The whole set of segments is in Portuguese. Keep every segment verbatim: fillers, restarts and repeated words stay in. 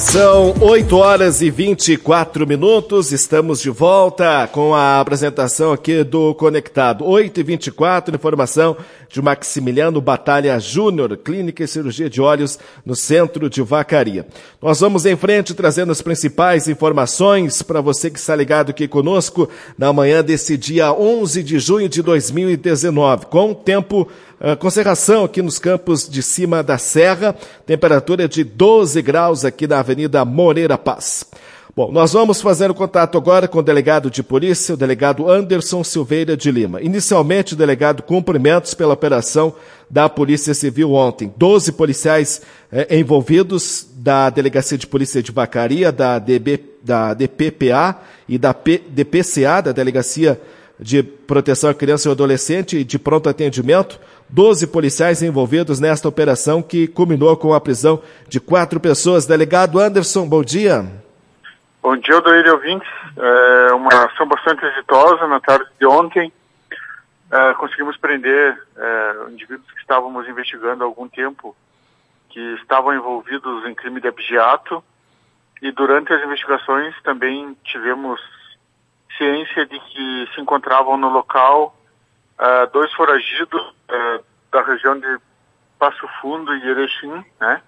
São oito horas e vinte e quatro minutos, estamos de volta com a apresentação aqui do Conectado. oito e vinte e quatro, informação de Maximiliano Batalha Júnior, Clínica e Cirurgia de Olhos no centro de Vacaria. Nós vamos em frente trazendo as principais informações para você que está ligado aqui conosco na manhã desse dia onze de junho de dois mil e dezenove, com tempo Uh, com cerração aqui nos campos de cima da serra, temperatura de doze graus aqui na Avenida Moreira Paz. Bom, nós vamos fazer o contato agora com o delegado de polícia, o delegado Anderson Silveira de Lima. Inicialmente, o delegado, cumprimentos pela operação da Polícia Civil ontem. doze policiais eh, envolvidos da Delegacia de Polícia de Vacaria, da, D B, da D P P A e da P, D P C A, da Delegacia de Proteção à Criança e ao Adolescente e de Pronto Atendimento. doze policiais envolvidos nesta operação que culminou com a prisão de quatro pessoas. Delegado Anderson, bom dia. Bom dia, Odair e ouvintes. É uma ação bastante exitosa na tarde de ontem. É, conseguimos prender é, indivíduos que estávamos investigando há algum tempo, que estavam envolvidos em crime de abigeato, e durante as investigações também tivemos ciência de que se encontravam no local Uh, dois foragidos uh, da região de Passo Fundo e Erechim, né?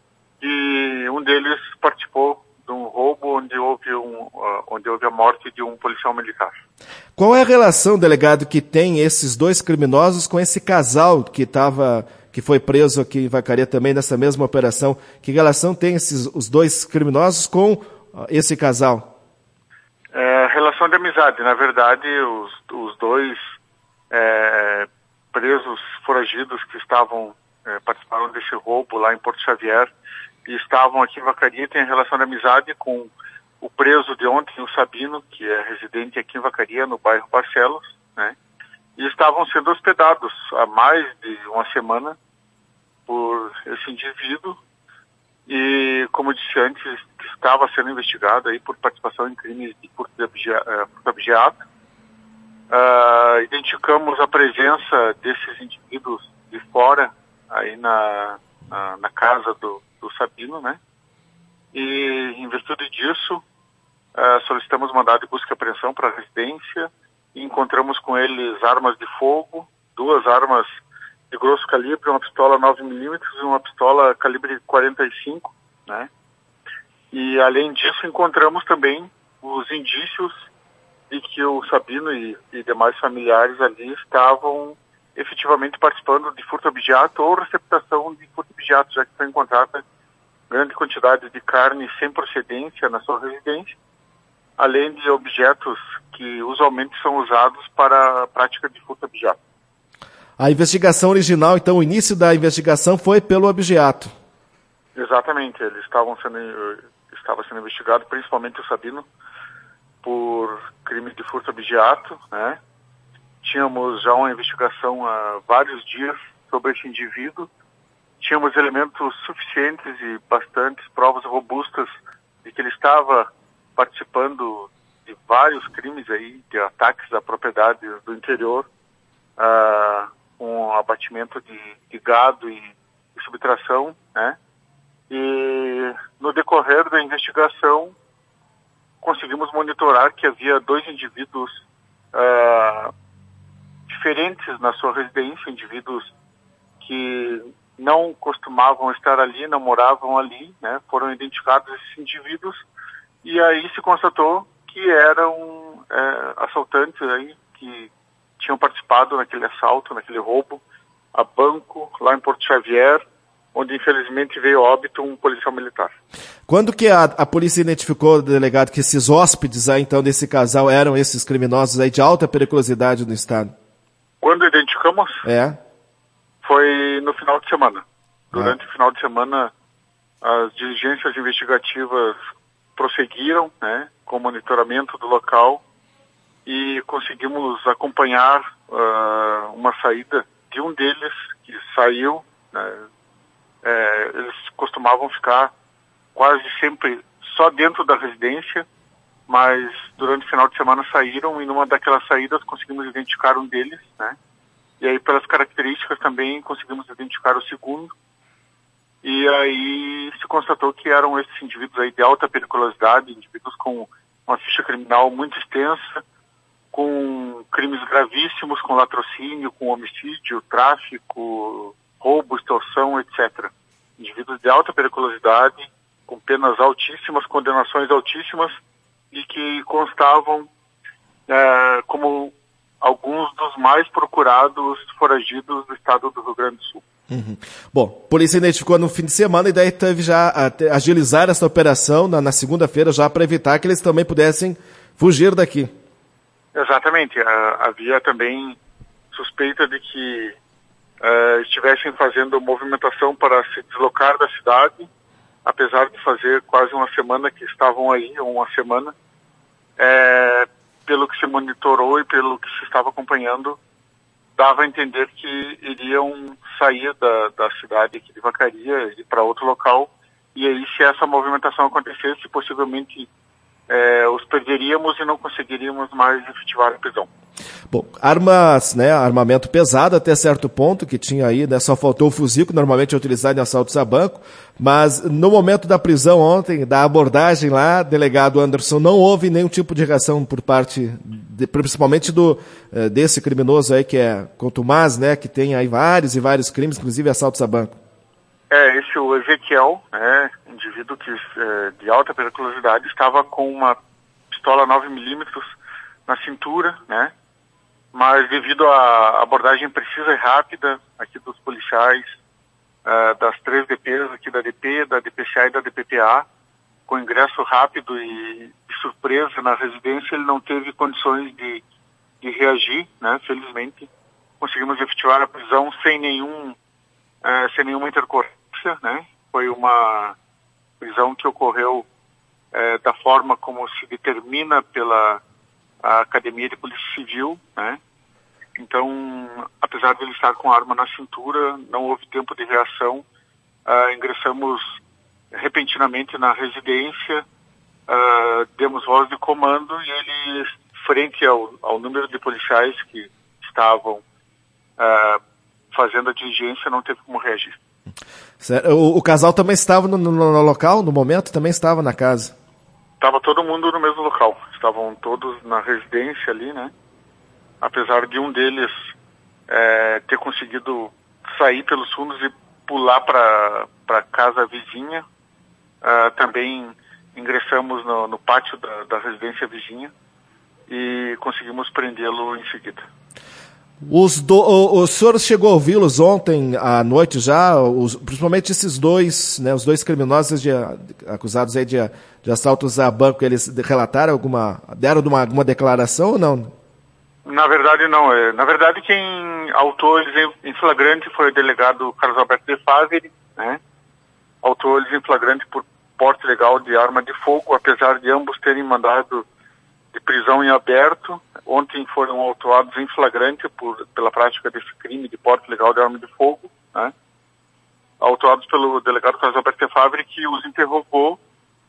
E um deles participou de um roubo onde houve, um, uh, onde houve a morte de um policial militar. Qual é a relação, delegado, que tem esses dois criminosos com esse casal que estava, que foi preso aqui em Vacaria também nessa mesma operação? Que relação tem esses, os dois criminosos com uh, esse casal? É, relação de amizade. Na verdade, os, os dois É, presos foragidos que estavam é, participaram desse roubo lá em Porto Xavier e estavam aqui em Vacaria, tem relação de amizade com o preso de ontem, o Sabino, que é residente aqui em Vacaria, no bairro Barcelos, né? E estavam sendo hospedados há mais de uma semana por esse indivíduo e, como disse antes, estava sendo investigado aí por participação em crimes de furto de abigeato. Uh, identificamos a presença desses indivíduos de fora, aí na, na, na casa do, do Sabino, né? E, em virtude disso, uh, solicitamos mandado de busca e apreensão para a residência e encontramos com eles armas de fogo, duas armas de grosso calibre, uma pistola nove milímetros e uma pistola calibre quarenta e cinco, né? E, além disso, encontramos também os indícios de que o Sabino e, e demais familiares ali estavam efetivamente participando de furto abigeato ou receptação de furto abigeato, já que foi encontrada grande quantidade de carne sem procedência na sua residência, além de objetos que usualmente são usados para a prática de furto abigeato. A investigação original, então, o início da investigação foi pelo abigeato. Exatamente, eles estavam sendo, estava sendo investigado, principalmente o Sabino, por crime de furto abigeato, né? Tínhamos já uma investigação há vários dias sobre esse indivíduo, tínhamos elementos suficientes e bastantes provas robustas de que ele estava participando de vários crimes aí, de ataques a propriedades do interior, uh, com abatimento de, de gado e, e subtração, né? E no decorrer da investigação conseguimos monitorar que havia dois indivíduos uh, diferentes na sua residência, indivíduos que não costumavam estar ali, não moravam ali, né? Foram identificados esses indivíduos e aí se constatou que eram é, assaltantes aí que tinham participado naquele assalto, naquele roubo a banco lá em Porto Xavier, onde infelizmente veio a óbito um policial militar. Quando que a, a polícia identificou, delegado, que esses hóspedes aí, então, desse casal eram esses criminosos aí de alta periculosidade no estado? Quando identificamos? É. Foi no final de semana. Durante ah. o final de semana, as diligências investigativas prosseguiram, né, com o monitoramento do local e conseguimos acompanhar uh, uma saída de um deles que saiu, né. É, eles costumavam ficar quase sempre só dentro da residência, mas durante o final de semana saíram e numa daquelas saídas conseguimos identificar um deles, né? E aí pelas características também conseguimos identificar o segundo e aí se constatou que eram esses indivíduos aí de alta periculosidade, indivíduos com uma ficha criminal muito extensa, com crimes gravíssimos, com latrocínio, com homicídio, tráfico, roubo, extorsão, etcétera. Indivíduos de alta periculosidade, com penas altíssimas, condenações altíssimas, e que constavam é, como alguns dos mais procurados foragidos do estado do Rio Grande do Sul. Uhum. Bom, a polícia identificou no fim de semana e daí teve já a agilizar essa operação na, na segunda-feira já para evitar que eles também pudessem fugir daqui. Exatamente. Uh, havia também suspeita de que uh, estivessem fazendo movimentação para se deslocar da cidade, apesar de fazer quase uma semana que estavam aí, ou uma semana. É, pelo que se monitorou e pelo que se estava acompanhando, dava a entender que iriam sair da, da cidade aqui de Vacaria e para outro local, e aí se essa movimentação acontecesse, possivelmente é, os perderíamos e não conseguiríamos mais efetivar a prisão. Bom, armas, né, armamento pesado até certo ponto, que tinha aí, né, só faltou o fuzil, que normalmente é utilizado em assaltos a banco, mas no momento da prisão ontem, da abordagem lá, delegado Anderson, não houve nenhum tipo de reação por parte, de, principalmente do, desse criminoso aí, que é contumaz, né, que tem aí vários e vários crimes, inclusive assaltos a banco. É, esse o Ezequiel, né, indivíduo que, é, de alta periculosidade, estava com uma pistola nove milímetros na cintura, né, mas devido à abordagem precisa e rápida aqui dos policiais, uh, das três D Pês aqui da D P, da D P C A e da D P P A, com ingresso rápido e, e surpresa na residência, ele não teve condições de, de reagir, né? Felizmente conseguimos efetivar a prisão sem nenhum, uh, sem nenhuma intercorrência, né? Foi uma prisão que ocorreu uh, da forma como se determina pela a Academia de Polícia Civil, né? Então, apesar de ele estar com a arma na cintura, não houve tempo de reação. Uh, ingressamos repentinamente na residência, uh, demos voz de comando e ele, frente ao, ao número de policiais que estavam uh, fazendo a diligência, não teve como reagir. O, o casal também estava no, no, no local, no momento? Também estava na casa? Estava todo mundo no mesmo local. Estavam todos na residência ali, né? Apesar de um deles é, ter conseguido sair pelos fundos e pular para a casa vizinha, uh, também ingressamos no, no pátio da, da residência vizinha e conseguimos prendê-lo em seguida. Os do, o, o senhor chegou a ouvi-los ontem à noite já, os, principalmente esses dois, né, os dois criminosos de, acusados aí de, de assaltos a banco, eles relataram alguma, deram uma, alguma declaração ou não? Na verdade não, é, na verdade quem autou eles em flagrante foi o delegado Carlos Alberto de Favre, né, autou eles em flagrante por porte ilegal de arma de fogo, apesar de ambos terem mandado de prisão em aberto. Ontem foram autuados em flagrante por, pela prática desse crime de porte ilegal de arma de fogo, né? Autuados pelo delegado Carlos Alberto Favre, que os interrogou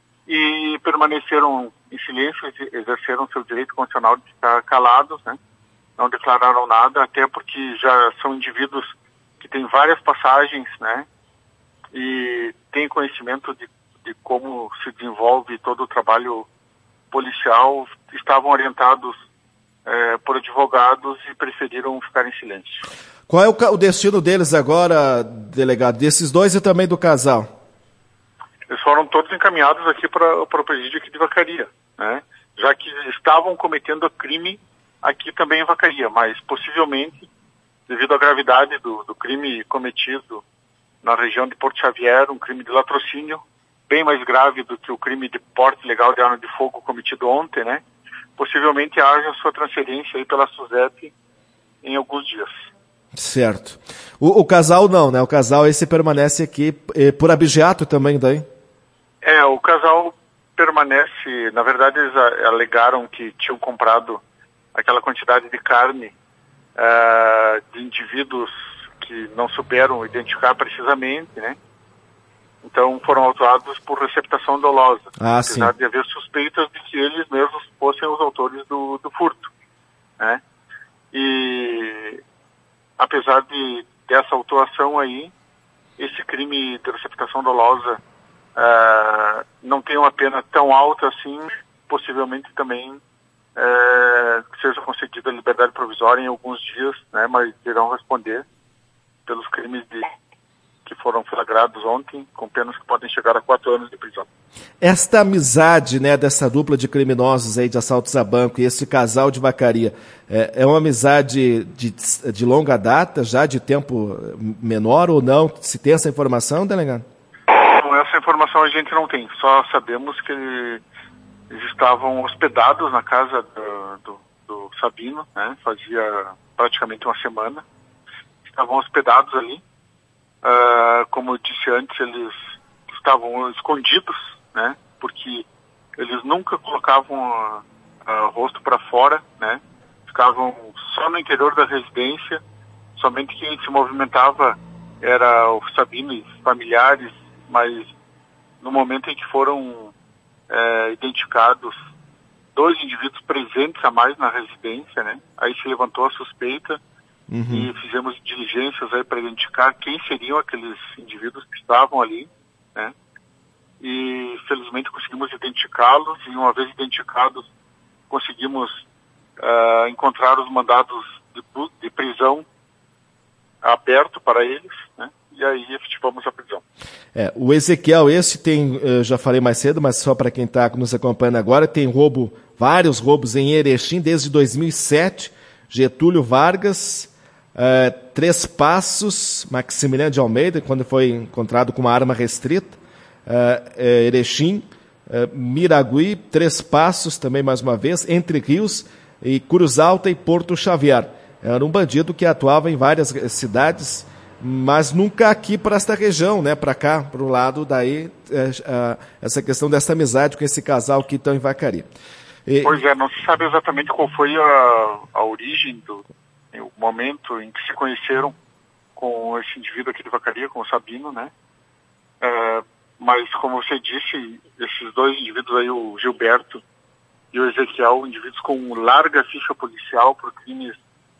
e permaneceram em silêncio, exerceram seu direito constitucional de ficar calados, né? Não declararam nada, até porque já são indivíduos que têm várias passagens, né? E têm conhecimento de, de como se desenvolve todo o trabalho policial, estavam orientados É, por advogados e preferiram ficar em silêncio. Qual é o, o destino deles agora, delegado? Desses dois e também do casal? Eles foram todos encaminhados aqui para o presídio aqui de Vacaria, né? Já que estavam cometendo crime aqui também em Vacaria, mas possivelmente, devido à gravidade do, do crime cometido na região de Porto Xavier, um crime de latrocínio, bem mais grave do que o crime de porte ilegal de arma de fogo cometido ontem, né? Possivelmente haja sua transferência aí pela SUSEP em alguns dias. Certo. O, o casal não, né? O casal esse permanece aqui eh, por abigeato também daí? É, o casal permanece, na verdade eles alegaram que tinham comprado aquela quantidade de carne uh, de indivíduos que não souberam identificar precisamente, né? Então foram autuados por receptação dolosa, ah, apesar sim. de haver suspeitas de que eles mesmos fossem os autores do, do furto, né? E apesar de dessa autuação aí, esse crime de receptação dolosa uh, não tenha uma pena tão alta assim, possivelmente também uh, seja concedida liberdade provisória em alguns dias, né, mas irão responder pelos crimes de, que foram flagrados ontem, com penas que podem chegar a quatro anos de prisão. Esta amizade, né, dessa dupla de criminosos aí de assaltos a banco e esse casal de Vacaria, é, é uma amizade de, de longa data, já de tempo menor ou não? Se tem essa informação, delegado? Não, essa informação a gente não tem, só sabemos que eles estavam hospedados na casa do, do, do Sabino, né, fazia praticamente uma semana, estavam hospedados ali, uh, como eu disse antes, eles estavam escondidos, né, porque eles nunca colocavam o rosto para fora, né, ficavam só no interior da residência, somente quem se movimentava era o Sabino e familiares, mas no momento em que foram é, identificados dois indivíduos presentes a mais na residência, né, aí se levantou a suspeita, uhum, e fizemos diligências aí para identificar quem seriam aqueles indivíduos que estavam ali, né, e felizmente conseguimos identificá-los, e uma vez identificados conseguimos uh, encontrar os mandados de, de prisão aberto para eles, né, e aí efetivamos a prisão. É, o Ezequiel, esse tem, eu já falei mais cedo, mas só para quem está nos acompanhando agora, tem roubo, vários roubos em Erechim desde dois mil e sete, Getúlio Vargas, uh, Três Passos, Maximiliano de Almeida, quando foi encontrado com uma arma restrita, uh, Erechim, uh, Miragui, Três Passos, também mais uma vez, Entre Rios, e Cruz Alta e Porto Xavier. Era um bandido que atuava em várias cidades, mas nunca aqui para esta região, né, para cá, para o lado daí, é, é, essa questão dessa amizade com esse casal que estão em Vacaria. E... Pois é, não se sabe exatamente qual foi a, a origem do o momento em que se conheceram com esse indivíduo aqui de Vacaria, com o Sabino, né, é, mas como você disse, esses dois indivíduos aí, o Gilberto e o Ezequiel, indivíduos com larga ficha policial por crimes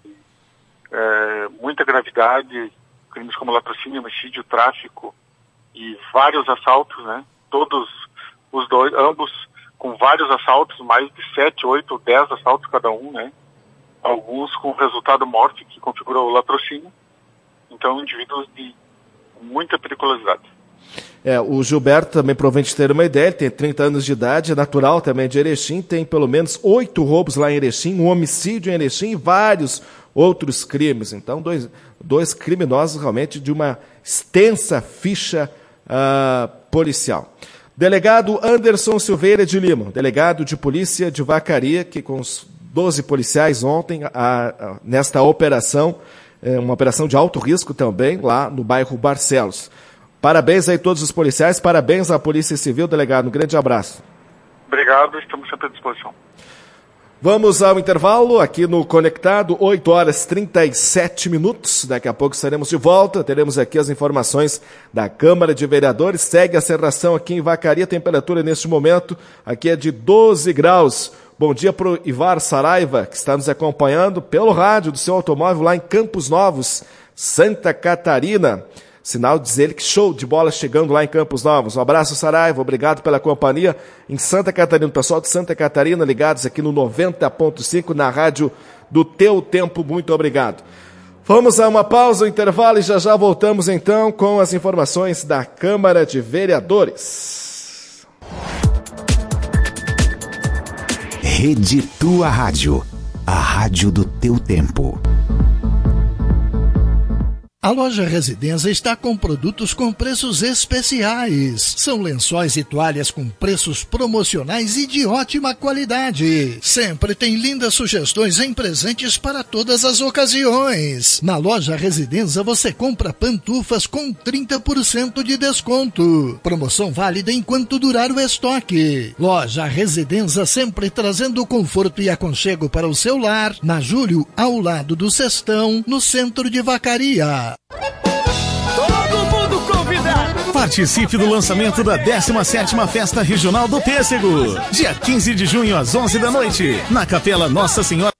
é, muita gravidade, crimes como latrocínio, homicídio, tráfico e vários assaltos, né? Todos os dois, ambos com vários assaltos, mais de sete, oito, dez assaltos cada um, né? Alguns com resultado morte, que configurou o latrocínio. Então, indivíduos de muita periculosidade. É, o Gilberto também, provavelmente ter uma ideia, ele tem trinta anos de idade, é natural também de Erechim, tem pelo menos oito roubos lá em Erechim, um homicídio em Erechim e vários outros crimes. Então, dois, dois criminosos realmente de uma extensa ficha uh, policial. Delegado Anderson Silveira de Lima, delegado de polícia de Vacaria, que com os doze policiais ontem, a, a, nesta operação, é uma operação de alto risco também, lá no bairro Barcelos. Parabéns aí a todos os policiais, parabéns à Polícia Civil, delegado. Um grande abraço. Obrigado, estamos sempre à disposição. Vamos ao intervalo aqui no Conectado, oito horas e trinta e sete minutos. Daqui a pouco estaremos de volta, teremos aqui as informações da Câmara de Vereadores. Segue a serração aqui em Vacaria, temperatura neste momento aqui é de doze graus. Bom dia para o Ivar Saraiva, que está nos acompanhando pelo rádio do seu automóvel lá em Campos Novos, Santa Catarina. Sinal diz ele que show de bola chegando lá em Campos Novos. Um abraço, Saraiva, obrigado pela companhia em Santa Catarina. O pessoal de Santa Catarina ligados aqui no noventa ponto cinco na rádio do Teu Tempo. Muito obrigado. Vamos a uma pausa, um intervalo e já já voltamos então com as informações da Câmara de Vereadores. Rede Tua Rádio, a rádio do teu tempo. A loja Residência está com produtos com preços especiais. São lençóis e toalhas com preços promocionais e de ótima qualidade. Sempre tem lindas sugestões em presentes para todas as ocasiões. Na loja Residência você compra pantufas com trinta por cento de desconto. Promoção válida enquanto durar o estoque. Loja Residência sempre trazendo conforto e aconchego para o seu lar. Na Júlio, ao lado do Cestão, no centro de Vacaria. Todo mundo convidado! Participe do lançamento da décima sétima Festa Regional do Pêssego. Dia quinze de junho, às onze da noite, na Capela Nossa Senhora